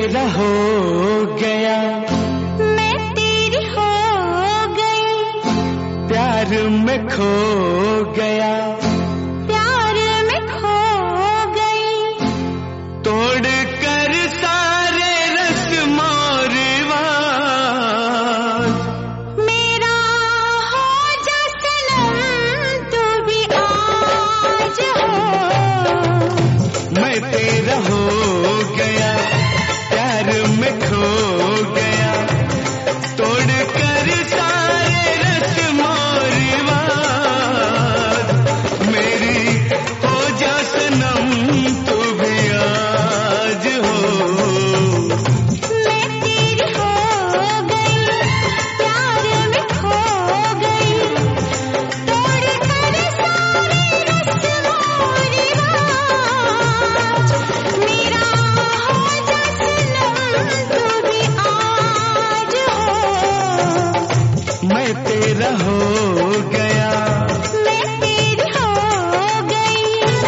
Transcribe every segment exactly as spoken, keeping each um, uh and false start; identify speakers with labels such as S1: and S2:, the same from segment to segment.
S1: तेरा हो गया,
S2: मैं तेरी हो गई,
S1: प्यार में खो गया,
S2: प्यार में खो गई,
S1: तोड़ कर सारे रस्म और रिवाज,
S2: मेरा हो जा सनम तू भी आज हो।
S1: मैं तेरा हो गया, प्यार में खो गया, तोड़ कर सारे रस्म और रिवाज, मेरी हो जा सनम तू भी आज हो।
S2: मैं तेरी हो गई, प्यार में खो गई, तोड़ कर सारे रस्म और रिवाज, मेरा हो जा सनम तू भी आज हो।
S1: मैं तेरा हो गया,
S2: मैं तेरी हो गई।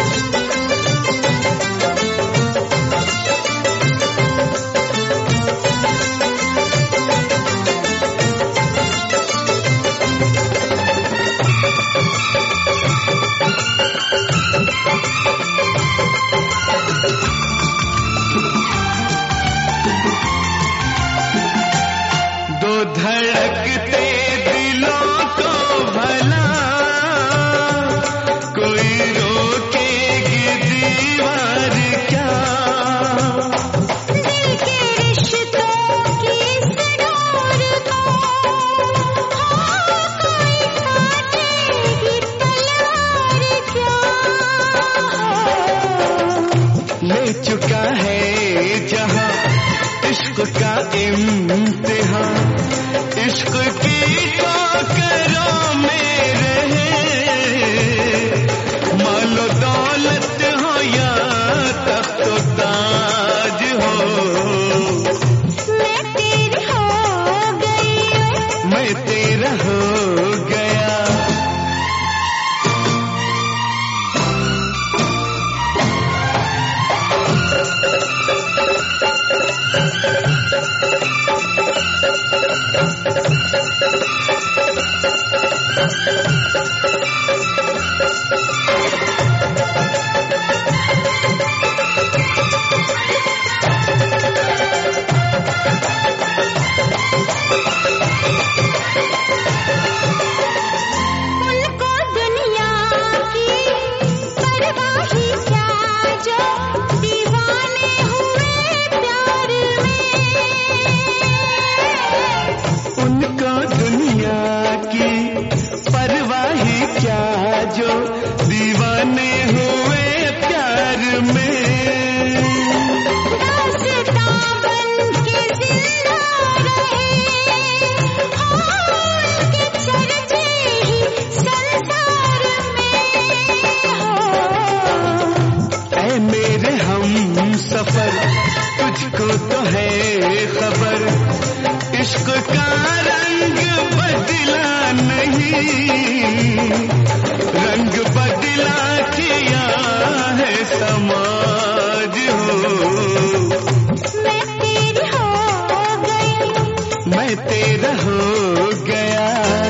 S1: दो धड़कते दिलों को भला कोई रोकेगी दीवार क्या,
S2: दिल के रिश्तों की इस डोर को कोई काटेगी तलवार क्या।
S1: ले चुका है जहां इश्क का इम्तिहान, इश्क की ठोकरों में रहे, मालो दौलत हो या तख्त ताज हो।
S2: मैं तेरी हो गई,
S1: मैं तेरा हो गया,
S2: उनको दुनिया की परवाह ही क्या जो दीवाने हुए प्यार में।
S1: उनको दुनिया की परवाह ही क्या जो दीवाने हुए प्यार में।
S2: दास्तां बन के जिंदा रहे, हो उनके चर्चे ही संसार में हो।
S1: ऐ मेरे हम सफर, तुझको तो है खबर, इश्क का रंग बदला नहीं, रंग बदला किया है समाज हो।
S2: मैं तेरी हो गई,
S1: मैं तेरा हो गया,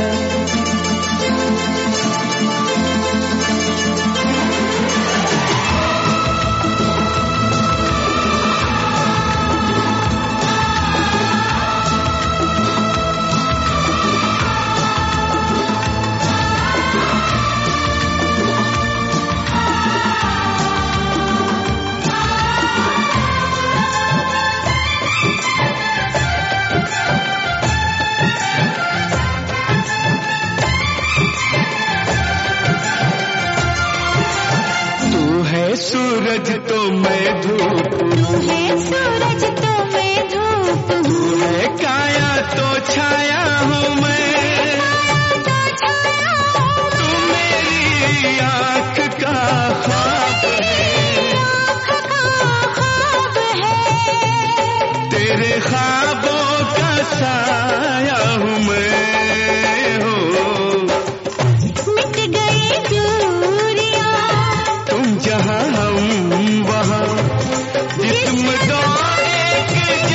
S1: सूरज तो मैं धूप,
S2: तू है सूरज तो मैं धूप
S1: तू
S2: हूँ,
S1: है काया तो छाया हूँ मैं,
S2: तो छाया हूँ
S1: तू मेरी आँख का ख्वाब है,
S2: आँख का ख्वाब है,
S1: तेरे ख्वाबों का साया हूँ मैं हो।
S2: मिट गई दूरियां,
S1: तुम जहाँ हम वहाँ, जिस्म दो एक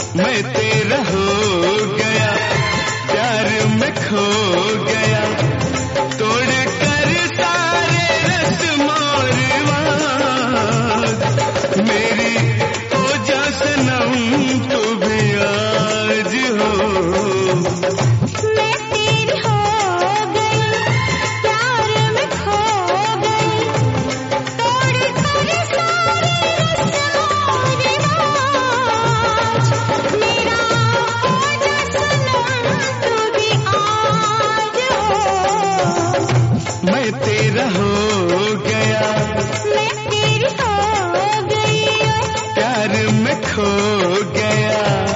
S1: मैं तेरा हो गया, प्यार में खो गया, तोड़ कर सारे रस्मों रिवाज। मेरी हो जा सनम तू भी आज हो।
S2: मैं तेरी हो गई, प्यार में खो गई, तोड़ कर सारे रस्मों रिवाज। मेरा हो जा सनम तू भी आज हो।
S1: मैं तेरा हो गया,
S2: मैं तेरी हो गई,
S1: प्यार में खो गया।